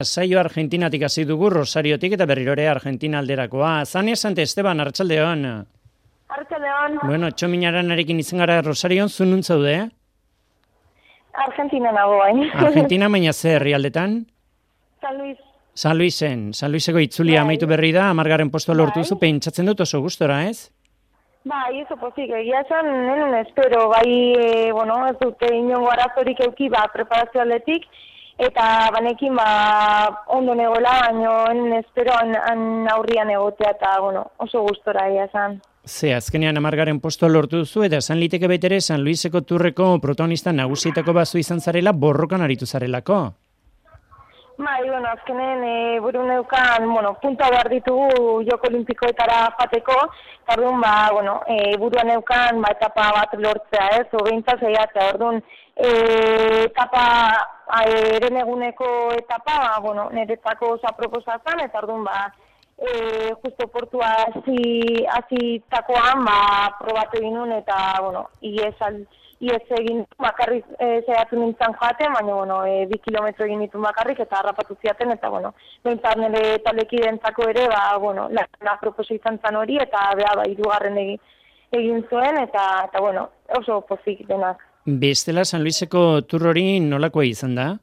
Saio Argentinatik hasi dugu, Rosariotik eta berrirore Argentina alderakoa. Zania Sante Esteban, arratsaldeon. Arratsaldeon. Bueno, Txominaranarekin izan gara Rosarion, zu nun zaude? Argentina nago bain. Argentina, baina zer herrialdetan? San Luis. San Luiseko itzulia amaitu berri da, 10. postua lortu zu, pentsatzen dut oso gustora, ez? Bai, oso pozik, egia esan, nenen espero, bai, ez dute inongo arazorik euki, preparazio aldetik, eta banekin, ondo negoela, baino, nenen espero aurrian egotea, eta, oso gustora, egia esan. Ze, azkenean 10. postua lortu duzu, eta esan liteke betere San Luiseko turreko protagonista nagusietako bazu izan zarela, borrokan aritu zarelako. Bai, azkenen buru neukan, punta behar ditugu Joko Olimpikoetara jateko, eta orduan, buruan neukan, etapa bat lortzea, ez, ogeintza zeiatzea, orduan, etapa, ereneguneko etapa, niretzako osa proposazan, eta orduan, justo portua hasi-takoan, probatu egin eta, iez egin bakarrik zehatu nintzen joaten, baina, 2 kilometro egin ditu bakarrik eta harrapatu ziaten, eta, behintzat nire taldekidentzako ere, la proposo izan zen hori, eta hirugarren egin zuen, eta, oso pozik denak. Bestela, San Luiseko tur hori nolakoa izan da?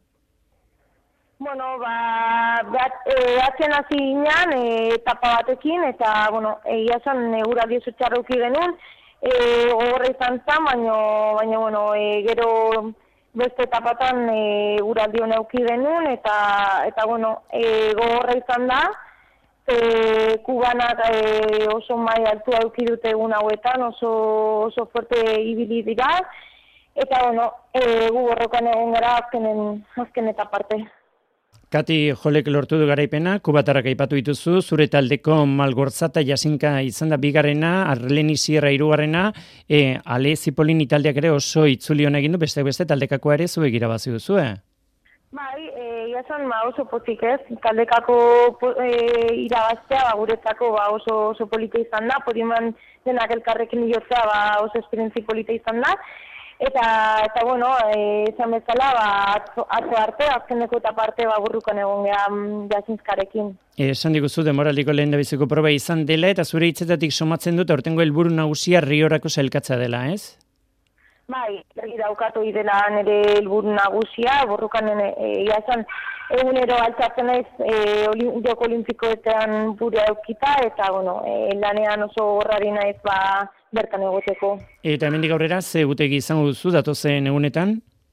Atzen hasi ginean, etapa batekin, eta, egia zen, eguraldi oso txarruki genuen, gogorra izan zen, baina, gero beste etapatan eguraldi hona euki genuen, eta gogorra izan da, kubanak oso mai altua euki dute egun hauetan, oso fuerte ibili dira, eta, gu borrokan egon gara azken etaparte. Kati Jolek lortu du garaipena, kubatarrak aipatu dituzu, zure taldeko Malgorza eta Jasinka izan da bigarrena, Arleni Sierra hirugarrena, Ale Zipolini taldeak ere oso itzuli hona egin du, beste taldekakoa ere zuek irabazi duzu, Bai, jason oso pozik ez, taldekako irabaztea, guretzako oso polita izan da, podiuman denak elkarrekin jotzea oso esperientzi polita izan da, Eta esan bezala, atzo arte, azkeneko eta parte burrukan egon gehan Jasinskarekin. Esan diguzu demoraldiko lehen dabiziko proba izan dela, eta zure hitzetatik somatzen dut, aurtengo helburu nagusia Riorako sailkatza dela, ez? Bai, daukatu idela nire helburu nagusia, borrukan esan egunero altzatzen naiz Joko Olimpikoetan bure aukita, eta lanean oso horrari naiz bertan egoteko. Eta hemendik aurrera, ze egutegi izango duzu datozen egunetan?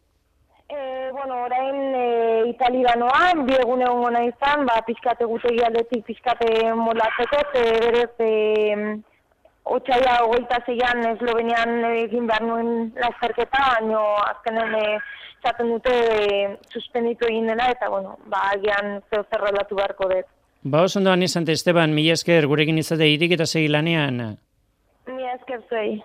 Orain Italidanoan, 2 egun egongo nahi izan, pixkate egutegi aldetik pixkate molatzeko, berez otsaila 26an Eslovenian egin behar nuen lasterketa, baina azkenen txaten dute suspenditu egin dela, eta agian zer aldatu beharko dut. Oso ondo, Sante Esteban, mila esker gurekin izate irik eta segi lanean. Mila esker zuei.